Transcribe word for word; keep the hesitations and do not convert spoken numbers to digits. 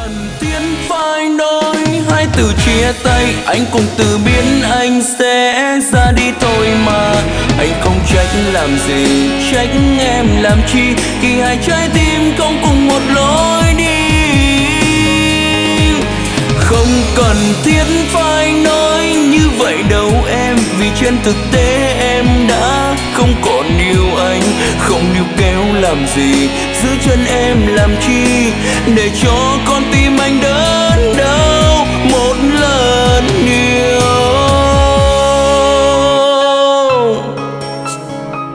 cần thiết phải nói hai từ chia tay, anh cũng tự biết anh sẽ ra đi thôi mà. Anh không trách làm gì, trách em làm chi, khi hai trái tim không cùng một lối đi. Không cần thiết phải nói như vậy đâu em, vì trên thực tế em đã không còn yêu anh. Không níu kéo làm gì, giữ chân em làm chi,